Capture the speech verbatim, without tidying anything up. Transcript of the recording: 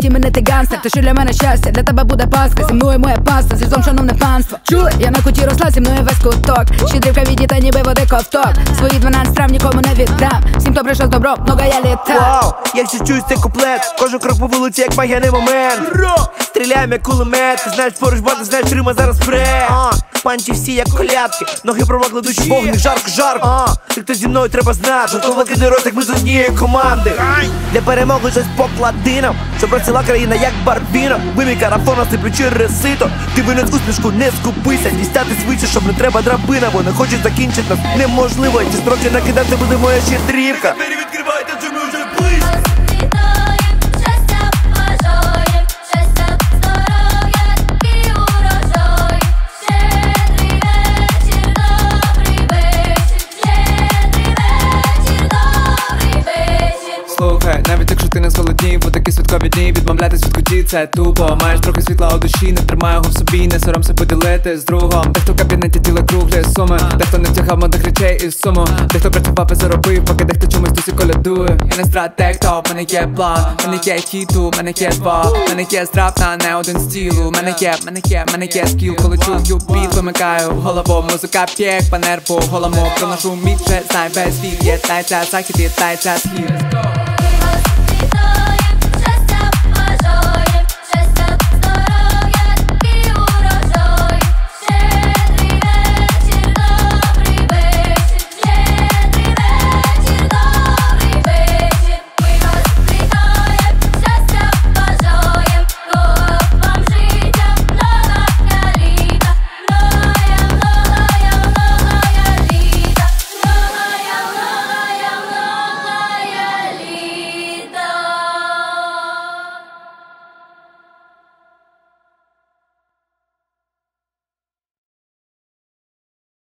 житті мене ти ганстер. Ти що для мене щастя, для тебе буде пастка. Зі мною моя паста, зі зом шановне панство. Чули? Я на куті росла, зі мною весь куток. Щедрівка від дітей, ніби води ковток. Свої дванадцять страв нікому не віддам. Всім, хто прийшов з добро, много я літа. Вау, як ще чуюсь цей куплет. Кожен крок по вулиці, як магіяний момент. Стріляємо як кулемет. Ти знаєш поруч бати, знаєш Рима зараз пре. Панчі всі як колядки. Ноги провокли душі, вогник, жарко, жарко. Ти хто зі мною треба знати. Жартова киди рот, як ми з однієї команди. Для перемоги щось поклади нам, щоб працювала країна як барбіна. Вимій карафон, насиплю через сито. Ти винен усмішку, не скупися. Дістати швидше, щоб не треба драбина. Бо не хочуть закінчити нас неможливо. Ці строки накидати буде моя щедрівка. Двері відкривайте, чи ми вже близько. Слухай, навіть якщо ти не зголоднів, бо такі святкові дні, відмовлятись від куті – це тупо. Маєш трохи світла у душі, не тримай його в собі, не соромся поділити з другом. Дехто в кабінеті тіла круглі суми, дехто не втягав модних речей із суму, дехто працював і заробив, поки дехто чомусь досі колядує. Я не стратег, то в мене є план, в мене є хіту, в мене є два, в мене є здрав на не один стіл. У мене є, в мене є, в мене є скіл, коли чую біт, вимикаю голову, музика п'є, по нерву, голому, проношу міг, вже знай весь світ, є тайця захід, є тайця схід.